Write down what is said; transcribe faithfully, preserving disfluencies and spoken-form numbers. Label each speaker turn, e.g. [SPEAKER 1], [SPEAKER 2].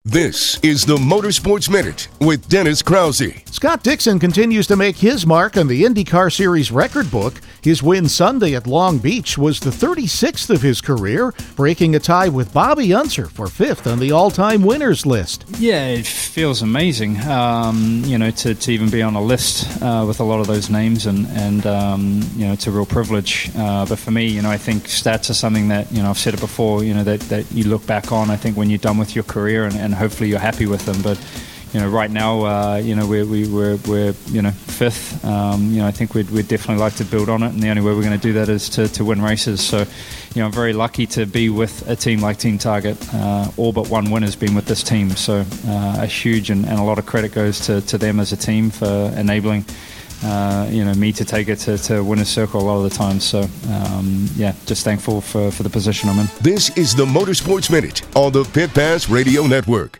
[SPEAKER 1] This is the Motorsports Minute with Dennis Krause.
[SPEAKER 2] Scott Dixon continues to make his mark on the IndyCar Series record book. His win Sunday at Long Beach was the thirty-sixth of his career, breaking a tie with Bobby Unser for fifth on the all-time winners list.
[SPEAKER 3] Yeah, it feels amazing, um, you know, to, to even be on a list uh, with a lot of those names, and, and um, you know, it's a real privilege. Uh, but for me, you know, I think stats are something that, you know, I've said it before, you know, that, that you look back on, I think, when you're done with your career, and, and hopefully you're happy with them. But you know, right now, uh, you know, we're we, we're we're you know fifth. Um, you know, I think we'd we'd definitely like to build on it, and the only way we're going to do that is to, to win races. So, you know, I'm very lucky to be with a team like Team Target. Uh, all but one winner's been with this team, so uh, a huge and, and a lot of credit goes to, to them as a team for enabling. Uh, you know, me to take it to, to winner's circle a lot of the time. So, um, yeah, just thankful for, for the position I'm in.
[SPEAKER 1] This is the Motorsports Minute on the Pit Pass Radio Network.